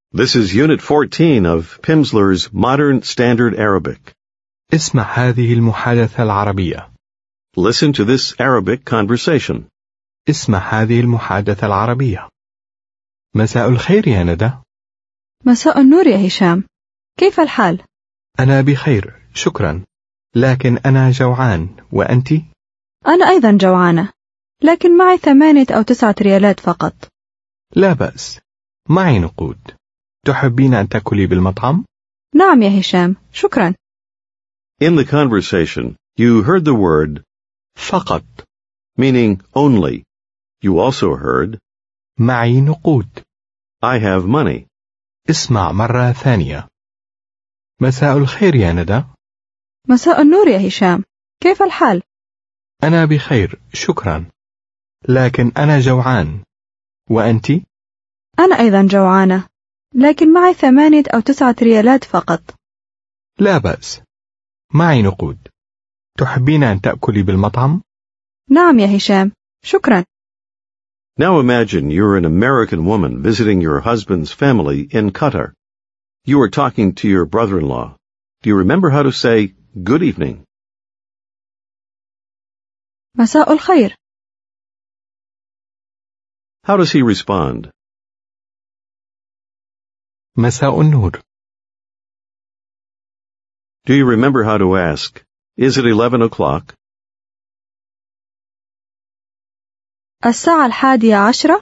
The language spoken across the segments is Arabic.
This is Unit 14 of Pimsleur's Modern Standard Arabic. اسمع هذه المحادثة العربية. Listen to this Arabic conversation. اسمع هذه المحادثة العربية. مساء الخير يا ندى. مساء النور يا هشام. كيف الحال؟ أنا بخير، شكرا. لكن أنا جوعان، وأنت؟ أنا أيضا جوعانة، لكن معي 8 أو 9 ريالات فقط. لا بأس، معي نقود. تحبين أن تأكلي بالمطعم؟ نعم يا هشام، شكرا. In the conversation, you heard the word فقط. meaning only. You also heard معي نقود. I have money. اسمع مرة ثانية. مساء الخير يا ندى. مساء النور يا هشام. كيف الحال؟ أنا بخير، شكرا. لكن أنا جوعان. وأنت؟ أنا أيضا جوعانة، لكن معي 8 أو 9 ريالات فقط. لا بأس، معي نقود. تحبين أن تأكلي بالمطعم؟ نعم يا هشام، شكرا. Now imagine you're an American woman visiting your husband's family in Qatar. You are talking to your brother-in-law. Do you remember how to say good evening? مساء الخير. How does he respond? مساء النور. Do you remember how to ask, is it 11 o'clock? الساعة 11:00.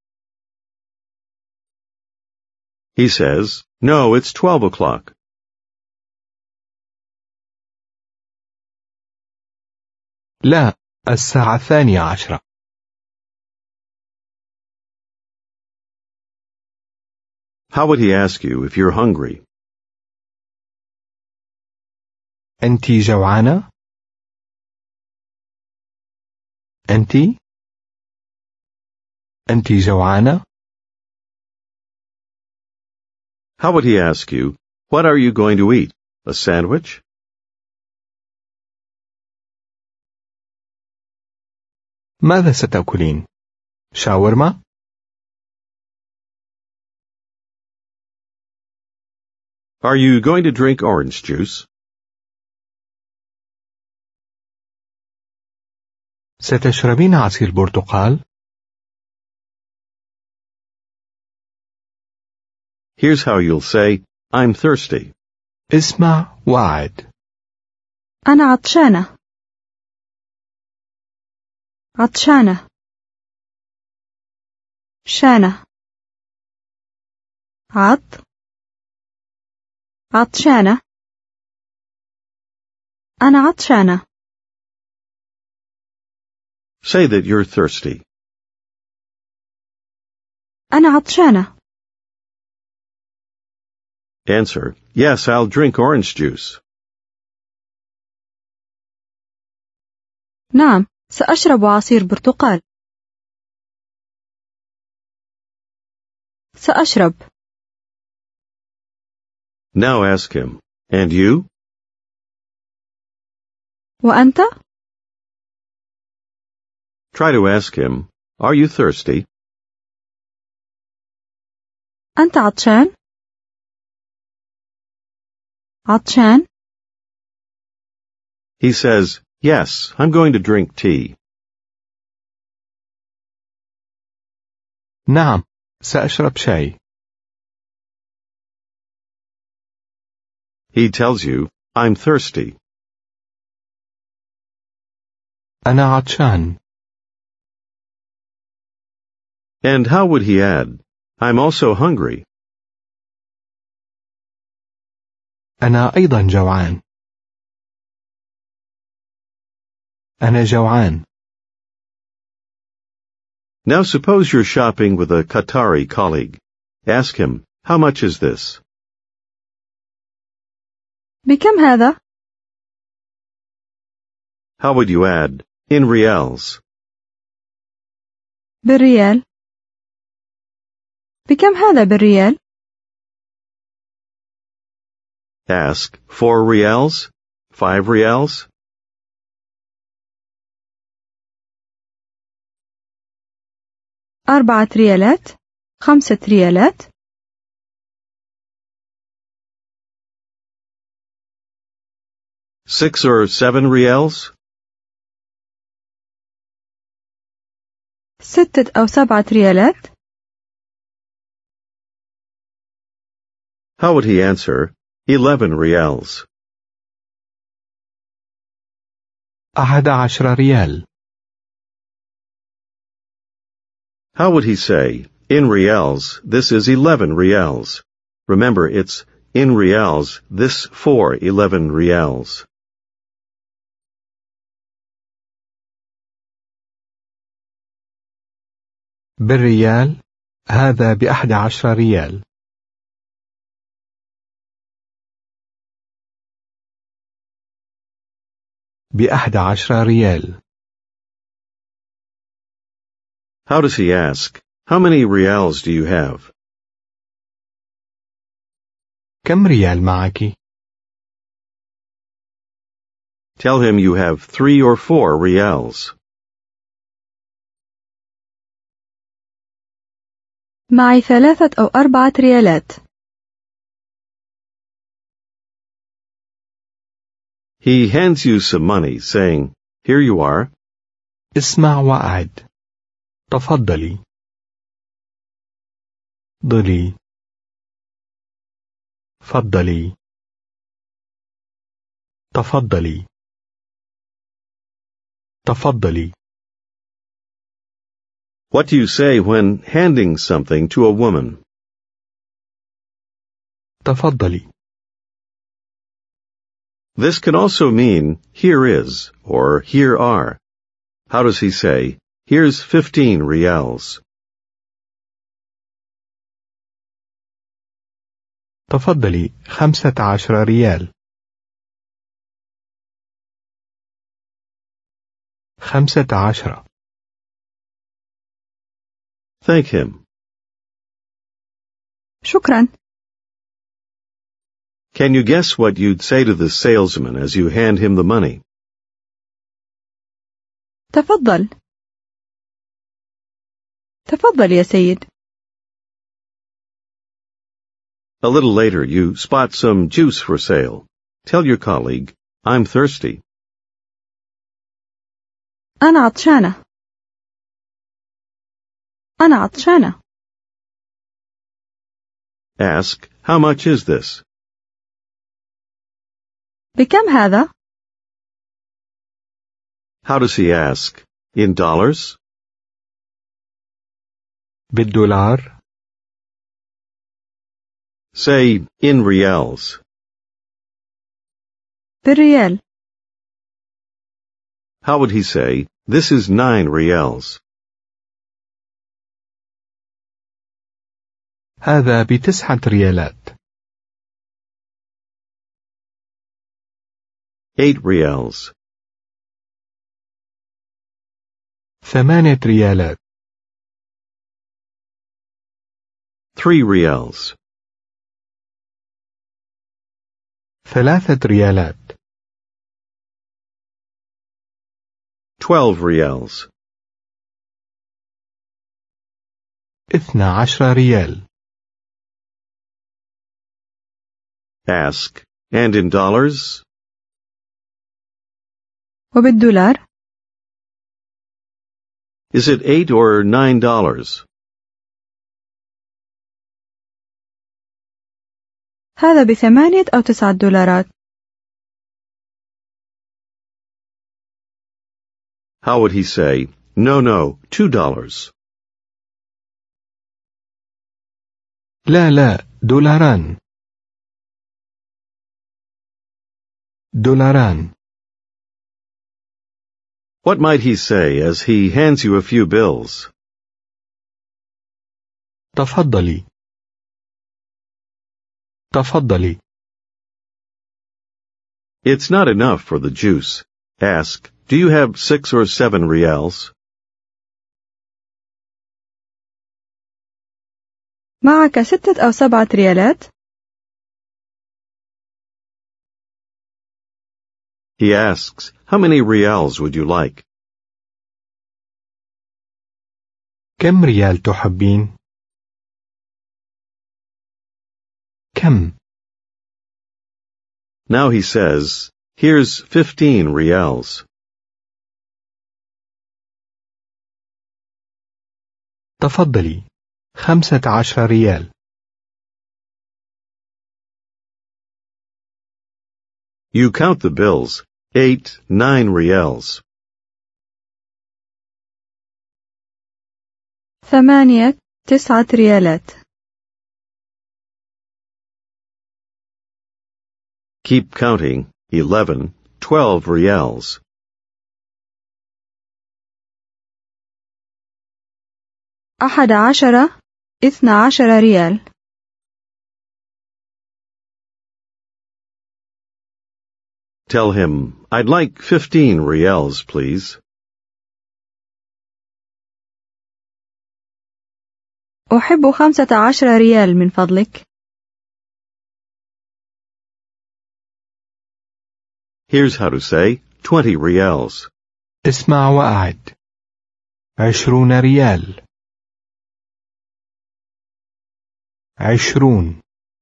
He says, no, it's 12 o'clock. لا، الساعة 12:00. How would he ask you if you're hungry? أنت جوعانة؟ أنت جوعانة؟ How would he ask you, what are you going to eat? A sandwich? ماذا ستأكلين؟ شاورما؟ Are you going to drink orange juice? ستشربين عصير برتقال؟ Here's how you'll say, I'm thirsty. اسمع وعد. أنا عطشانة. عطشانة. شانة. عطشانة. أنا عطشانة. Say that you're thirsty. أنا عطشانة. Answer, yes, I'll drink orange juice. نعم، سأشرب عصير برتقال. سأشرب. Now ask him, and you? وأنت؟ Try to ask him, are you thirsty? أنت عطشان؟ عطشان؟ He says, yes, I'm going to drink tea. نعم، سأشرب شاي. He tells you, I'm thirsty. أنا عطشان. And how would he add, I'm also hungry? أنا أيضا جوعان. أنا جوعان. Now suppose you're shopping with a Qatari colleague. Ask him, how much is this? بكم هذا؟ How would you add, in riyals? بالريال. بكم هذا بالريال؟ Ask, 4 riyals? 5 riyals? أربعة ريالات. 5 ريالات. 6 or 7 riyals? 6 أو 7 ريالات؟ How would he answer? 11 riyals. 11 ريال. How would he say, in riyals, this is 11 riyals? Remember, it's in riyals, this for 11 riyals. بالريال. هذا ب11 ريال. ب11 ريال. How does he ask? How many riyals do you have? كم ريال معك؟ Tell him you have 3 or 4 riyals. معي 3 أو 4 ريالات. He hands you some money, saying, here you are. اسمع وأعد. تفضلي. ضلي. فضلي. تفضلي. تفضلي. What do you say when handing something to a woman? تفضلي. This can also mean, here is, or here are. How does he say, here's 15 riyals? تفضلي 15 ريال. 15. Thank him. شكرا. Can you guess what you'd say to the salesman as you hand him the money? تفضل. تفضل يا سيد. A little later, you spot some juice for sale. Tell your colleague, I'm thirsty. أنا عطشانة. أنا عطشانة. Ask, how much is this? بكم هذا؟ How does he ask? In dollars? بالدولار. Say, in riyals. بالريال. How would he say, this is 9 riyals? هذا ب9 ريالات. 8 riyals. 8 ريالات. 3 riyals. 3 ريالات. 12 riyals. 12 ريال. Ask, and in dollars? وبالدولار؟ Is it $8 or $9? هذا ب8 أو 9 دولارات. How would he say, no, $2? لا دولاران. دولاران. What might he say as he hands you a few bills? تفضلي. تفضلي. It's not enough for the juice. Ask, do you have 6 or 7 riyals? معك 6 أو 7 ريالات؟ He asks, how many riyals would you like? كم ريال تحبين؟ كم؟ Now he says, Here's 15 riyals. تفضلي 15 ريال. You count the bills. 8, 9 riyals. 8 9 ريالات. Keep counting. 11, 12 riyals. 11 12 ريال. Tell him, I'd like 15 riyals, please. أحب 15 ريال من فضلك. Here's how to say 20 riyals. اسمع وأعد 20 ريال. 20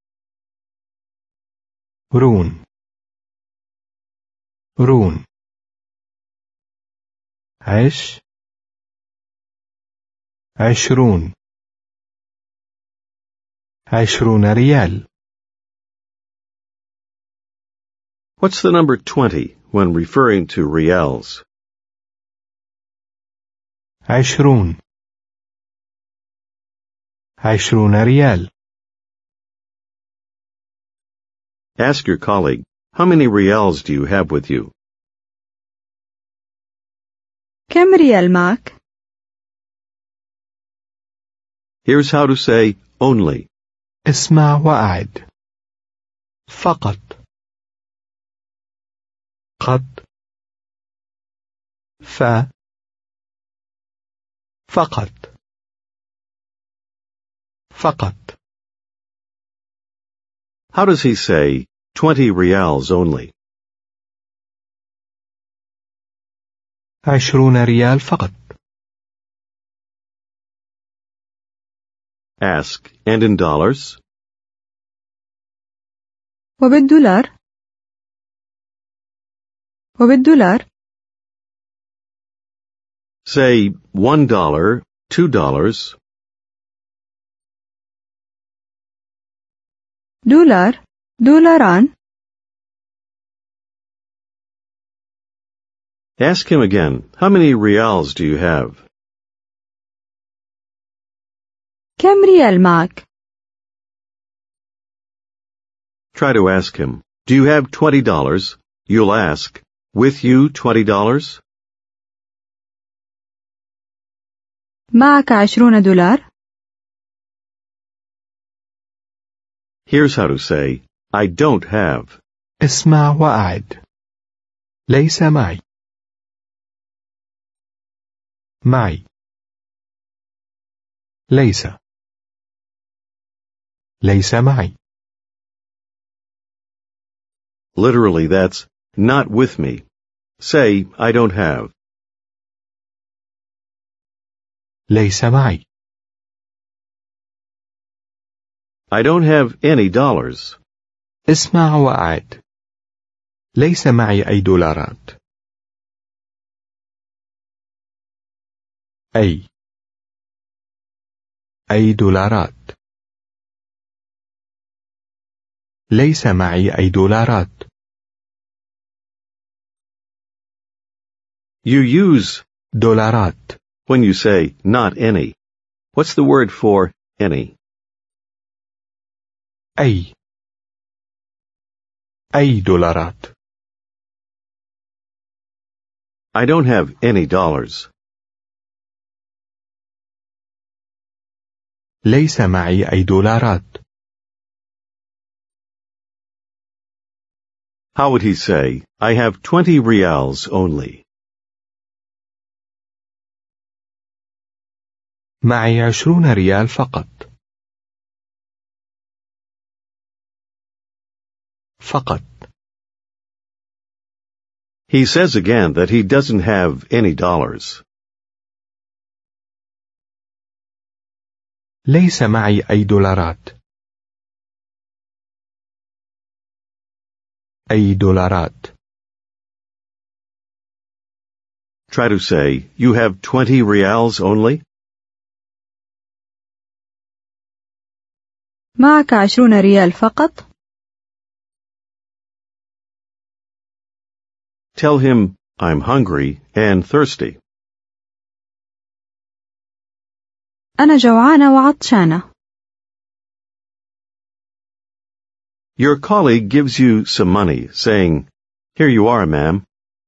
رون رون 20 ريال. What's the number 20 when referring to riyals? 20 ريال. Ask your colleague, how many riyals do you have with you? كم ريال معك؟ Here's how to say only. اسمع وأعد فقط قد فقط How does he say 20 riyals only? 20 ريال فقط. Ask, and in dollars? وبالدولار. Say $1, $2. دولاران. Ask him again, how many riyals do you have? كم ريال معك؟ Try to ask him, do you have $20? You'll ask, with you $20? معك 20 دولار؟ Here's how to say, I don't have. اسمع وأعد ليس معي. ليس معي. Literally, that's not with me. Say, I don't have. ليس معي. I don't have any dollars. اسمع وأعد ليس معي أي دولارات. أي دولارات. ليس معي أي دولارات. You use دولارات when you say not any. What's the word for any? أي دولارات. I don't have any dollars. ليس معي أي دولارات. How would he say, I have 20 riyals only? معي 20 ريال فقط. He says again that he doesn't have any dollars. ليس معي أي دولارات. أي دولارات. Try to say, you have 20 reals only. معك 20 ريال فقط. Tell him, I'm hungry and thirsty. أنا جوعانة وعطشانة. Your colleague gives you some money, saying, here you are, ma'am.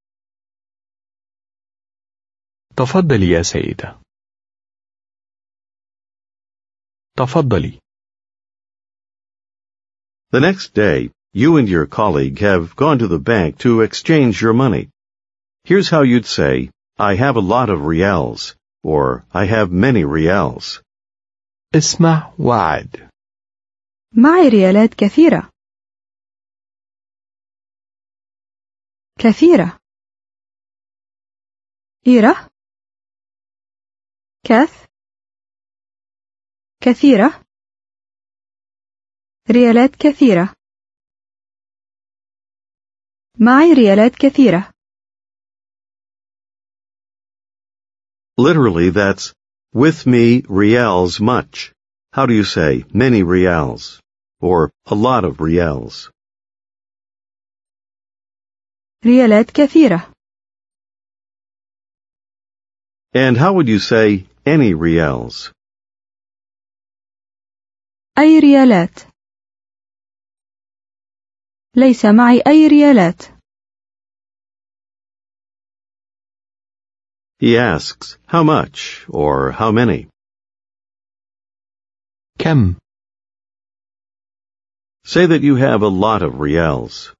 تفضلي يا سيدة. تفضلي. The next day, you and your colleague have gone to the bank to exchange your money. Here's how you'd say, I have a lot of reals, or I have many reals. اسمع وعد. معي ريالات كثيرة. كثيرة. إيرة. كثيرة. ريالات كثيرة. معي ريالات كثيرة. Literally, that's, with me reals much. How do you say, many reals? Or, a lot of reals? ريالات كثيرة. And how would you say, any reals? أي ريالات. ليس معي أي ريالات. He asks, how much, or how many? كم. Say that you have a lot of reals.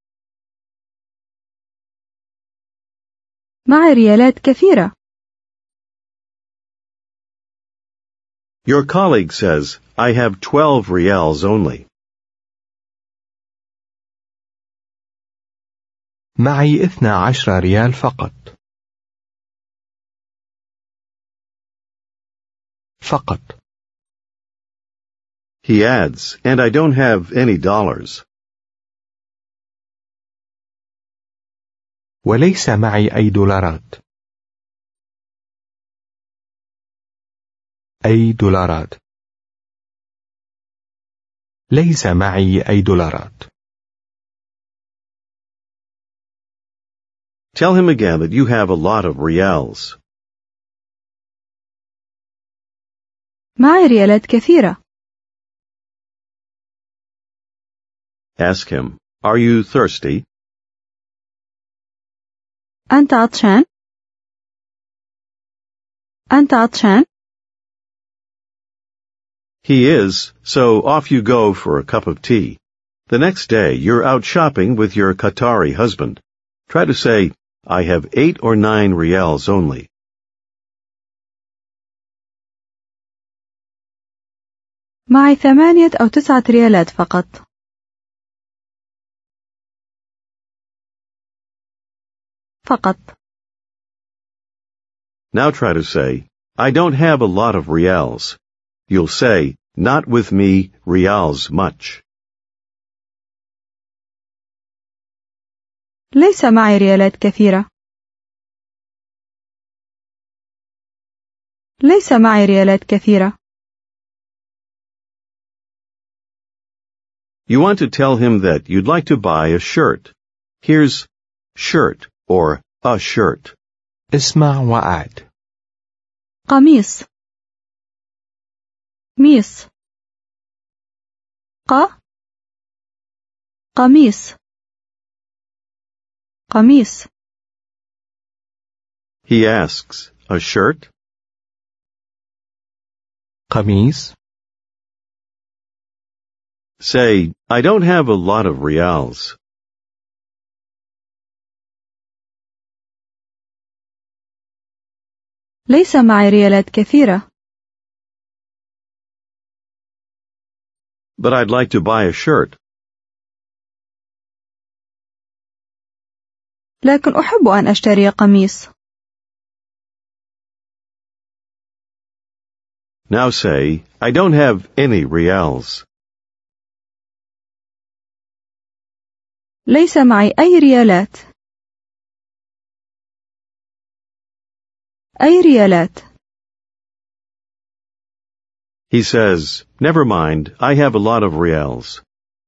معي ريالات كثيرة. Your colleague says, I have 12 reals only. معي 12 ريال فقط. فقط. He adds, and I don't have any dollars. وليس معي أي دولارات. أي دولارات. ليس معي أي دولارات. Tell him again that you have a lot of reals. معي ريالات كثيرة. Ask him, are you thirsty? أنت عطشان؟ أنت عطشان؟ He is, so off you go for a cup of tea. The next day, you're out shopping with your Qatari husband. Try to say, I have 8 or 9 reals only. معي 8 أو 9 ريالات فقط. فقط. Now try to say, I don't have a lot of reals. You'll say, not with me, reals much. ليس معي ريالات كثيرة. ليس معي ريالات كثيرة. You want to tell him that you'd like to buy a shirt. Here's shirt or a shirt. اسمع وعد. قميص. ميس. قميص. قميص. He asks, a shirt? قميص. Say, I don't have a lot of reals. ليس معي ريالات كثيرة. But I'd like to buy a shirt. لكن أحب أن أشتري قميص. Now say, I don't have any reals. ليس معي أي ريالات. أي ريالات؟ He says, never mind, I have a lot of reals.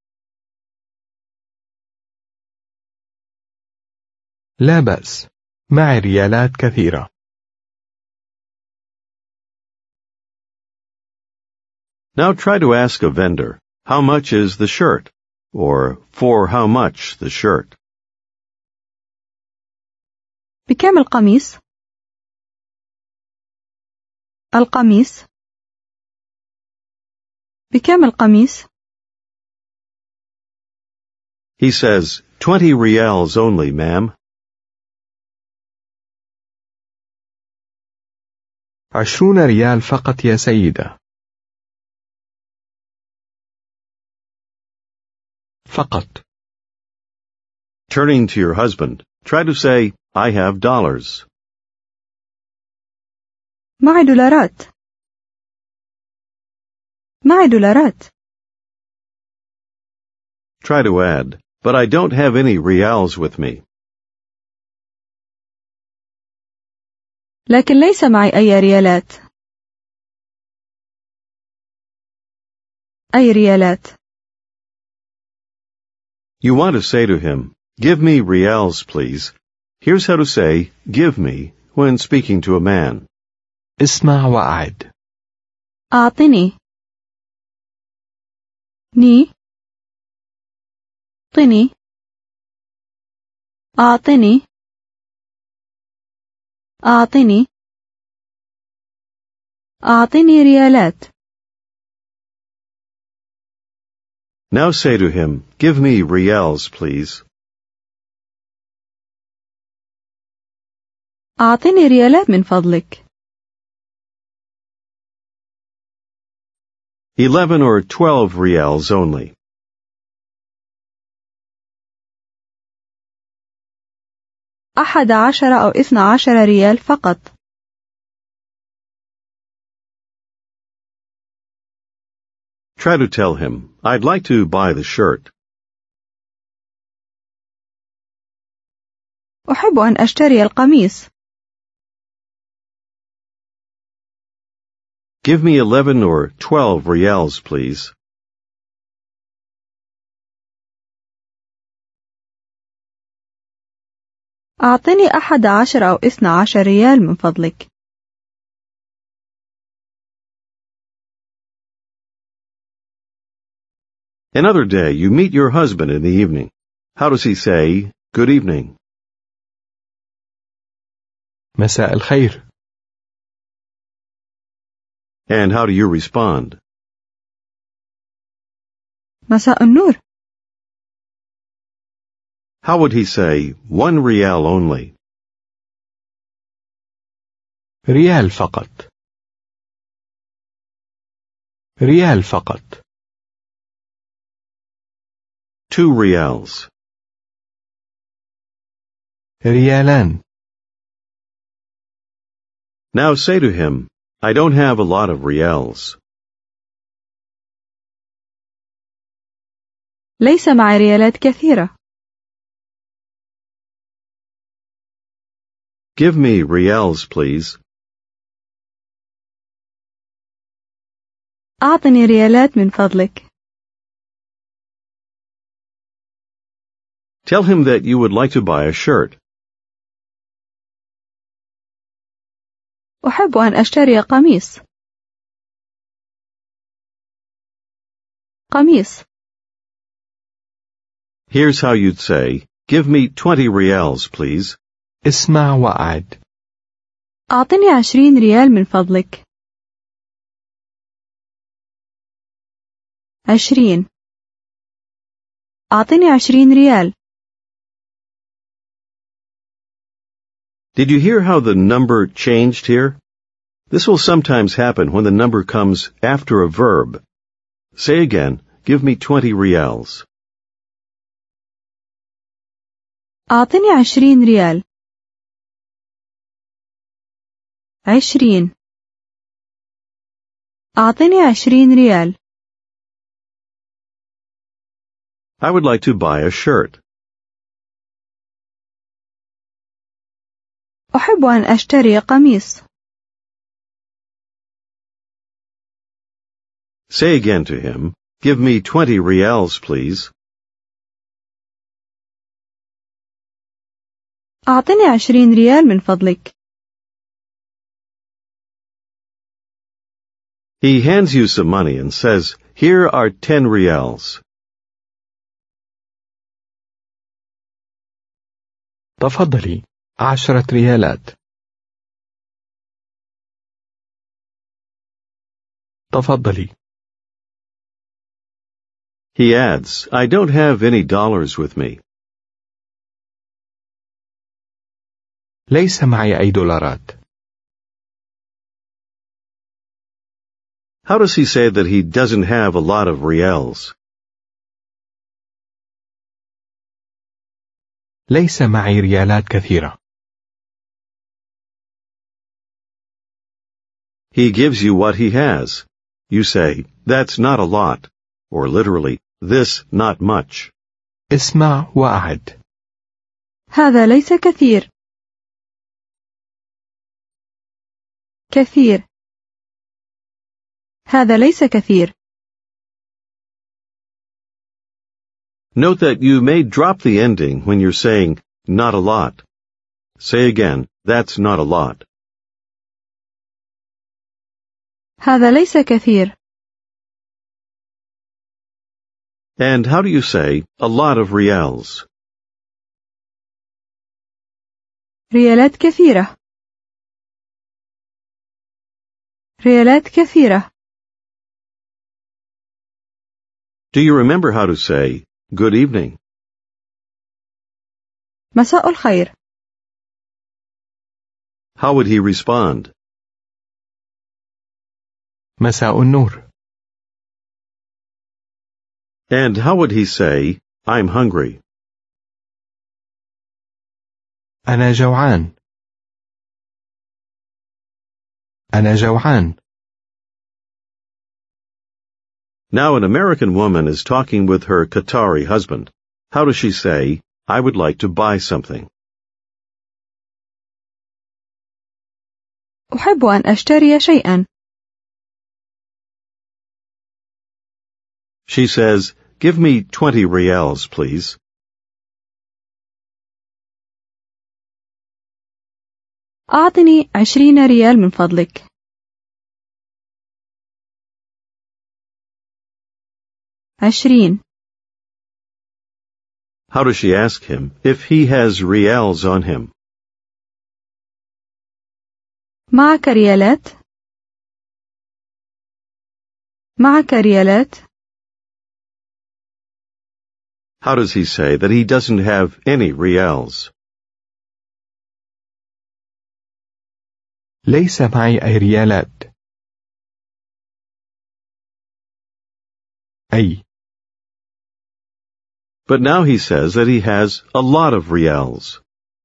لا بأس، معي ريالات كثيرة. Now try to ask a vendor, how much is the shirt? Or, for how much the shirt? بكم القميص؟ القميص. بكم القميص؟ He says, 20 reals only, ma'am. 20 ريال فقط يا سيدة. فقط. Turning to your husband, try to say, I have dollars. معي دولارات. معي دولارات. Try to add, but I don't have any reals with me. لكن ليس معي أي ريالات. أي ريالات. You want to say to him, give me reals, please. Here's how to say, give me, when speaking to a man. اسمع وأعد. أعطني. ني. طني. أعطني. أعطني. أعطني ريالات. Now say to him, give me reals, please. أعطني ريالات من فضلك. 11 or 12 reals only. 11 أو 12 ريال فقط. Try to tell him, I'd like to buy the shirt. أحب أن أشتري القميص. Give me 11 or 12 reals, please. أعطني 11 أو 12 ريال من فضلك. Another day, you meet your husband in the evening. How does he say, good evening? مساء الخير. And how do you respond? مساء النور. How would he say, 1 real only? ريال فقط. ريال فقط. 2 reals. ريالان. Now say to him, I don't have a lot of reals. ليس معي ريالات كثيرة. Give me reals, please. أعطني ريالات من فضلك. Tell him that you would like to buy a shirt. أحب أن أشتري قميص. قميص. Here's how you'd say, give me 20 reals, please. اسمع وأعد. أعطني 20 ريال من فضلك. 20. أعطني 20 ريال. Did you hear how the number changed here? This will sometimes happen when the number comes after a verb. Say again, give me 20 reals. أعطني 20 ريال. 20. أعطني 20 ريال. I would like to buy a shirt. أحب أن أشتري قميص. Say again to him, give me 20 reals, please. أعطني 20 ريال من فضلك. He hands you some money and says, here are 10 reals. تفضلي 10 ريالات. تفضلي. He adds, I don't have any dollars with me. ليس معي أي دولارات. How does he say that he doesn't have a lot of reals? ليس معي ريالات كثيرة. He gives you what he has. You say, that's not a lot, or literally, this not much. اسمع وأعد. هذا ليس كثير. كثير. هذا ليس كثير. Note that you may drop the ending when you're saying, not a lot. Say again, that's not a lot. هذا ليس كثير. And how do you say, a lot of reals? ريالات كثيرة. ريالات كثيرة. Do you remember how to say, good evening? مساء الخير. How would he respond? مساء النور. And how would he say, I'm hungry? أنا جوعان. أنا جوعان. Now an American woman is talking with her Qatari husband. How does she say, I would like to buy something? أحب أن أشتري شيئا. She says, give me 20 reals, please. أعطني 20 ريال من فضلك. 20. How does she ask him if he has reals on him? معك ريالات؟ معك ريالات؟ How does he say that he doesn't have any reals? ليس معي أي ريالات. أي. But now he says that he has a lot of reals.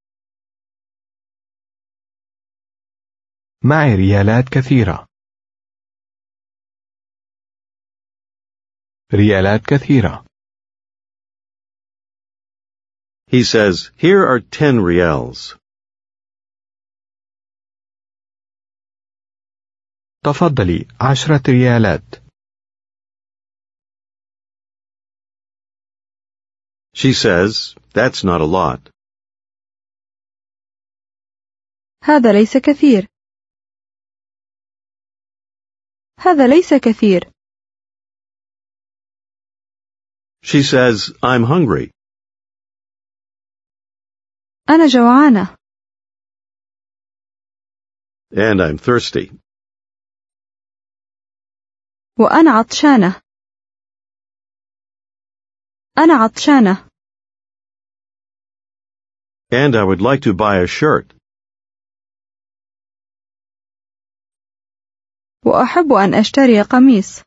معي ريالات كثيرة. ريالات كثيرة. He says, here are 10 reals. تفضلي 10 ريالات. She says, that's not a lot. هذا ليس كثير. هذا ليس كثير. She says, I'm hungry. أنا جوعانة. And I'm thirsty. وأنا عطشانة. أنا عطشانة. And I would like to buy a shirt. وأحب أن أشتري قميص.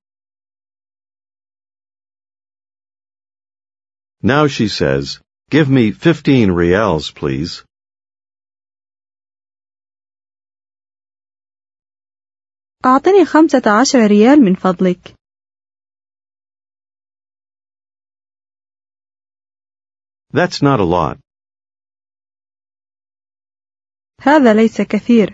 Now she says, give me 15 reals, please. أعطني 15 ريال من فضلك. That's not a lot. هذا ليس كثير.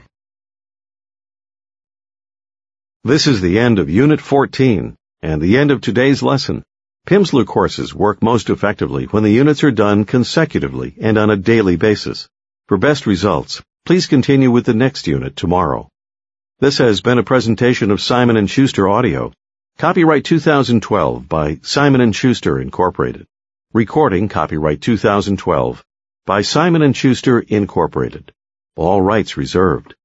This is the end of Unit 14 and the end of today's lesson. Pimsleur courses work most effectively when the units are done consecutively and on a daily basis. For best results, please continue with the next unit tomorrow. This has been a presentation of Simon & Schuster Audio. Copyright 2012 by Simon & Schuster, Incorporated. Recording copyright 2012 by Simon & Schuster, Incorporated. All rights reserved.